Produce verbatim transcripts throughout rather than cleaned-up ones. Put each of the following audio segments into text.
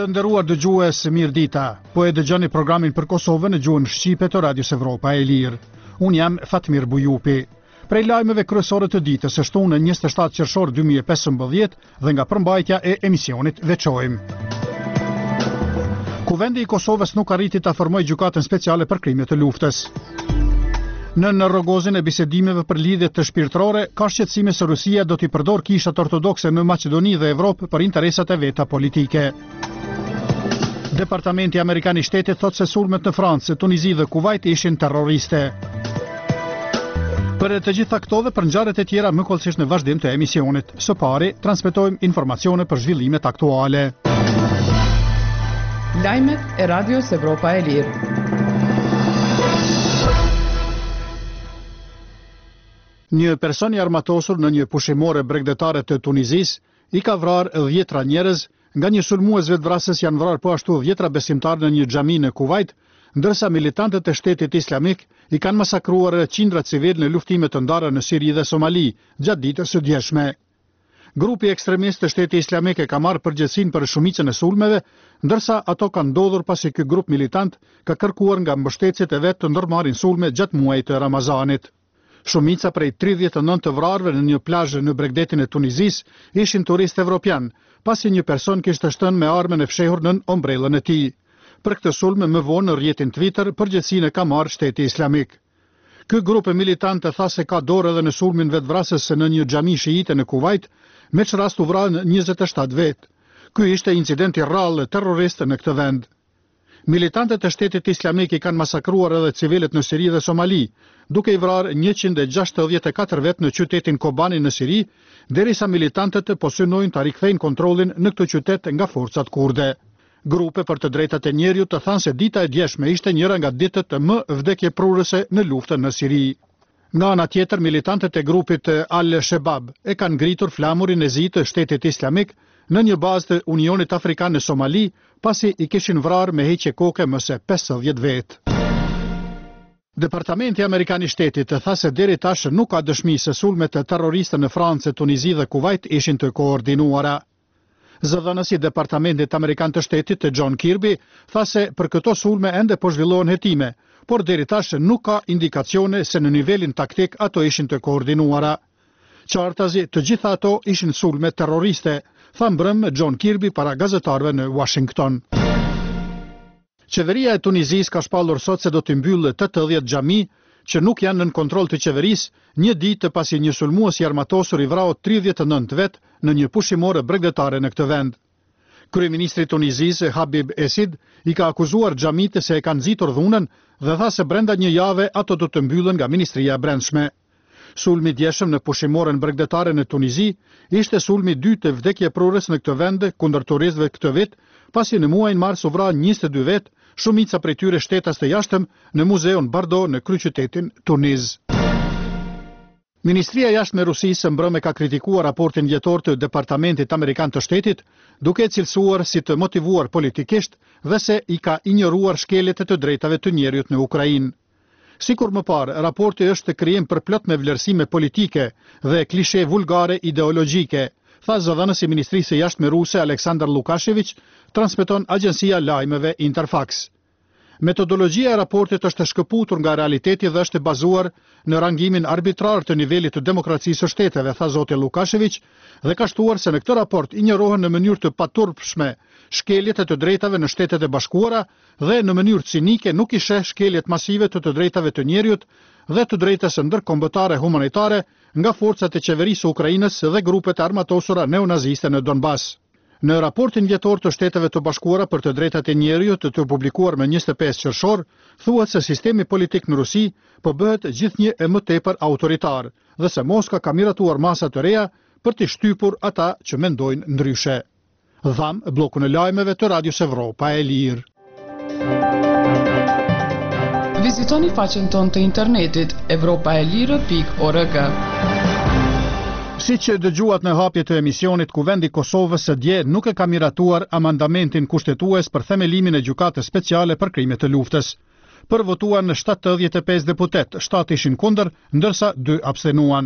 Të nderuar dëgjues, mirëdita. Po e dëgjoni programin për Kosovën në gjuhën shqipe të Radios Evropa e Lirë. Unë jam Fatmir Bujupi. Prej lajmeve kryesore të ditës së shtunë njëzet e shtatë qershor dy mijë e pesëmbëdhjetë dhe nga përmbajtja e emisionit veçojmë. Kuvendi i Kosovës nuk arriti ta formojë gjykatën speciale për krimet të luftës. Në në rrogozin e bisedimeve për lidhjet të shpirtërore, ka shqetësime se Rusia do t'i përdor kishat ortodokse në Maqedoni dhe Evropë për interesat e veta politike. Departamenti Amerikan i Shtetit thot se sulmet në Francë, Tunizi dhe Kuvajt ishin terroriste. Për të gjitha këto dhe për ngjarjet e tjera më kollësisht në vazhdim të emisionit. Së pari, transmetojmë informacione për zhvillimet aktuale. Lajmet e Radios Evropa e Lirë. Një person i armatosur në një pushimore bregdetare të Tunizis i ka vrarë dhjetra njerëz, nga një sulmues vetvrasës janë vrarë po ashtu dhjetra besimtarë në një xhami në Kuvajt, ndërsa militantët e Shtetit Islamik i kanë masakruar qindra civil në luftime të ndara në Siri dhe Somali gjatë ditës së djeshme. Grupi ekstremist të Shtetit Islamik e ka marrë përgjegjësinë për shumicën e sulmeve, ndërsa ato kanë ndodhur pasi ky grup militant ka kërkuar nga mbështetësit e vet të ndërmarrin sulme gjatë muajit të Ramazanit. Shumica prej tridhjetë e nëntë të vrarëve në një plazh në bregdetin e Tunizis ishin turistë evropian, pasi një person kishte shtënë me armën e fshehur nën ombrellën e tij. Për këtë sulm më vonë në rrjetin Twitter përgjegjësinë ka marrë Shteti Islamik. Ky grup militant tha se ka dorë edhe në sulmin vetvrasës në një xhami shiite në Kuvajt, me që rast u vranë njëzet e shtatë vetë. Ky ishte incidenti rrallë terrorist në këtë vend. Militantët e Shtetit Islamik i kanë masakruar edhe civilët në Siri dhe Somali, duke i vrarë njëqind e gjashtëdhjetë e katër vetë në qytetin Kobani në Siri, derisa militantët po synojnë ta rikthejnë kontrollin në këtë qytet nga forcat kurde. Grupe për të drejtat e njeriut të thanë se dita e djeshme ishte njëra nga ditët më vdekjeprurëse në luftën në Siri. Nga ana tjetër, militantët e grupit Al-Shebab e kanë ngritur flamurin e zi të Shtetit Islamik në një bazë të Unionit Afrikan në Somali, pasi i kishin vrarë me heqje koke më se pesëdhjetë vetë. Departamenti Amerikan i Shtetit tha se deri tash nuk ka dëshmi se sulmet e terroriste në Francë, Tunizi dhe Kuvajt ishin të koordinuara. Zëdhënësi i Departamentit Amerikan të Shtetit, John Kirby, tha se për këto sulme ende po zhvillohen hetime, por deri tash nuk ka indikacione se në nivelin taktik ato ishin të koordinuara. Qartazi, të gjitha ato ishin sulme terroriste, tha mbrëm John Kirby para gazetarëve në Washington. Qeveria e Tunizis ka shpallur sot se do të mbyllë tetëdhjetë xhami që nuk janë nën kontroll të qeverisë, një ditë pasi një sulmues i armatosur i vrau tridhjetë e nëntë vet në një pushimore bregdetare në këtë vend. Kryeministri i Tunizisë Habib Esid i ka akuzuar xhamitë se e kanë nxitur dhunën dhe tha se brenda një jave ato do të mbyllen nga Ministria e Brendshme. Sulmi djeshëm në pushimoren bregdetare në Tunizi ishte sulmi i dytë të vdekjeprurës në këtë vend kundër turistëve këtë vit, pasi në muajin mars u vra njëzet e dy vet, shumica prej tyre shtetas të jashtëm në muzeun Bardo në kryeqytetin Tuniz. Ministria e Jashtme e Rusisë mbrëmë ka kritikuar raportin vjetor të Departamentit Amerikan të Shtetit, duke e cilësuar si të motivuar politikisht dhe se i ka injoruar shkeljet e të drejtave të njerëzit në Ukrainë. Sikur më parë, raporti është krijim përplot me vlerësime politike dhe klishe vulgare ideologjike, tha zëdhënësi i Ministrisë së Jashtme ruse Aleksandar Lukashevich, transmeton agjencia lajmeve Interfax. Metodologjia e raportit është shkëputur nga realiteti dhe është bazuar në rangimin arbitrar të nivelit të demokracisë së shteteve, tha zoti Lukashevich, dhe ka shtuar se në këtë raport injorohen në mënyrë të paturpshme shkeljet e të drejtave në Shtetet e Bashkuara dhe në mënyrë cinike nuk i sheh shkeljet masive të të drejtave të njerëzit dhe të drejtës ndërkombëtare humanitare nga forcat e qeverisë së Ukrainës dhe grupet e armatosura neonaziste në Donbas. Në raportin vjetor të Shteteve të Bashkuara për të drejtat e njerëzit të, të publikuar më njëzet e pesë qershor, thuhet se sistemi politik në Rusi po bëhet gjithnjë e më tepër autoritar dhe se Moska ka miratuar masa të reja për të shtypur ata që mendojnë ndryshe. Dham bllokun e lajmeve të Radios Evropa e Lirë. Vizitoni faqen tonë të internetit evropaelire pikë org. Si që dëgjuat në hapje të emisionit, Kuvendi Kosovës së dje nuk e ka miratuar amandamentin kushtetues për themelimin e gjykatës speciale për krimet të luftës. Përvotuan në shtatëdhjetë e pesë deputet, shtatë ishin kundër, ndërsa dy abstenuan.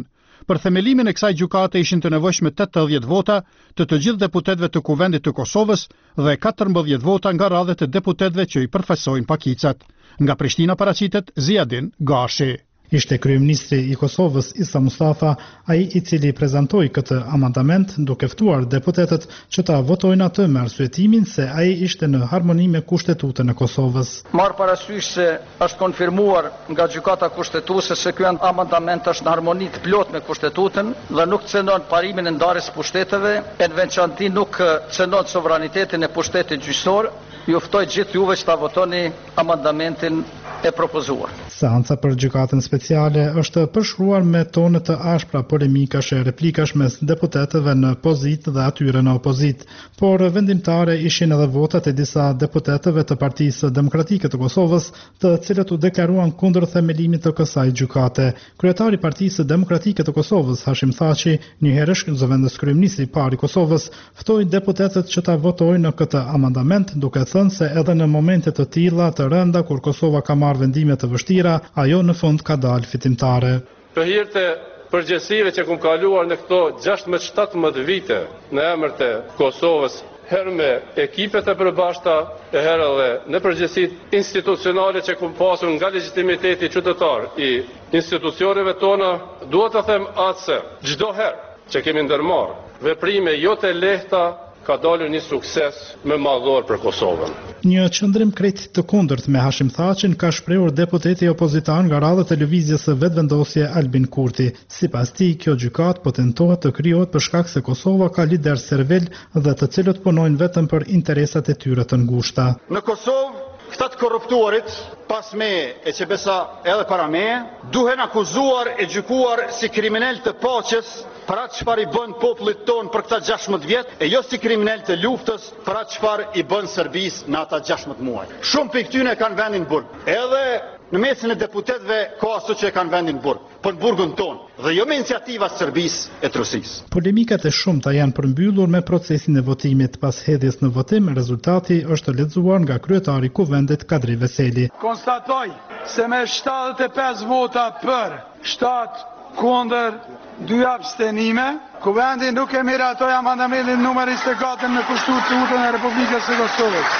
Për themelimin e kësaj gjykate ishin të nevojshme tetëdhjetë vota të të gjithë deputetëve të Kuvendit të Kosovës dhe katërmbëdhjetë vota nga radhët e deputetëve që i përfaqësojnë pakicat. Nga Prishtina paraqitet Ziadin Gashi. Ishte kryeministri i Kosovës Isa Mustafa, ai i cili prezantoi këtë amandament duke ftuar deputetët që ta votojnë atë me arsyetimin se ai ishte në harmoni me Kushtetutën e Kosovës. Marr parasysh se është konfirmuar nga gjykata kushtetuese se ky amandament është në harmoni të plotë me Kushtetutën dhe nuk cënon parimin e ndarjes së pushteteve, e në veçantë nuk cënon sovranitetin e pushtetit gjyqësor. Ju ftoj gjithë juve që ta votoni amandamentin e propozuar. Seanca për gjykatën speciale është përshkruar me tone të ashpra polemikash e replikash mes deputetëve në pozitë dhe atyre në opozitë, por vendimtare ishin edhe votat e disa deputetëve të Partisë Demokratike të Kosovës, të cilët u deklaruan kundër themelimit të kësaj gjykate. Kryetari i Partisë Demokratike të Kosovës, Hashim Thaçi, një herësh zëvendës kryeministri i parë i Kosovës, ftoi deputetët që ta votojnë në këtë amandament, duke thënë se edhe në momente të tilla të rënda kur Kosova ka marrë vendime të vështira, ajo në fund ka dalë fitimtare. Për hir të përgjegjësive që kum kaluar në këto gjashtëdhjetë shtatëdhjetë vite në emër të Kosovës, herë me ekipet e përbashkëta, e herë edhe në përgjegjësitë institucionale që kum pasur nga legitimiteti qytetar i institucioneve tona, dua të them atë se çdo herë që kemi ndërmarrë veprime jo të lehta, ka dalur një sukses më madhor për Kosovën. Një qëndrim krejt të kundërt me Hashim Thaçin ka shprehur deputeti opozitar nga radhët e lëvizjes së vetëvendosje Albin Kurti. Sipas tij, kjo gjykatë po tentohet të krijohet për shkak se Kosova ka lider servel dhe të cilët punojnë vetëm për interesat e tyre të ngushta. Në Kosovë, këta të korruptuarit, pas me e që besa edhe para me, duhen akuzuar e gjykuar si kriminal të paqes për atë çfarë i bën popullit ton për këta gjashtëdhjetë vjet, e jo si kriminal të luftës për atë çfarë i bën Serbisë në ata gjashtëdhjetë muaj. Shumë pikë tyne kanë vendin burg. Edhe në mesin e deputetëve ka ato që kanë vendin burg, për burgun ton, dhe jo me iniciativa Serbisë e Rusisë. Polemikat e shumta janë përmbyllur me procesin e votimit. Pas hedhjes në votim, rezultati është lexuar nga kryetari i Kuvendit Kadri Veseli. Konstatoj se me shtatëdhjetë e pesë vota për, shtatë kundër, dy abstenime, Kuvendi nuk e miratoi amandamentin numër njëzet e katër në Kushtetutën e Republikës së Kosovës.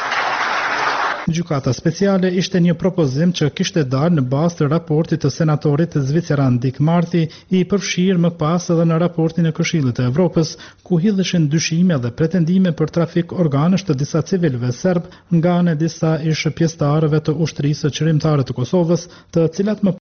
Gjykata speciale ishte një propozim që kishte dalë në bazë të raportit të senatorit zviceran Dick Marty, i përfshirë më pas edhe në raportin e Këshillit të Evropës, ku hidheshin dyshime dhe pretendime për trafik organësh të disa civilëve serb nga ana e disa ish pjesëtarëve të ushtrisë qërimtare të Kosovës, të cilat më